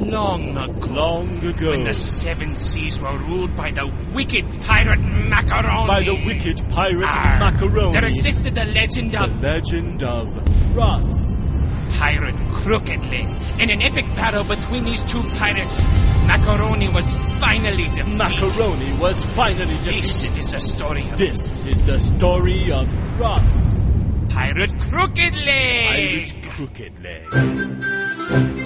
Long ago. Long ago. When the seven seas were ruled by the wicked pirate Macaroni. By the wicked pirate Macaroni. There existed the legend of... The legend of Ross. Pirate Crooked Leg. In an epic battle between these two pirates, Macaroni was finally defeated. Macaroni was finally defeated. This is the story of... This is the story of Ross. Pirate Crooked Leg. Pirate Crooked Leg.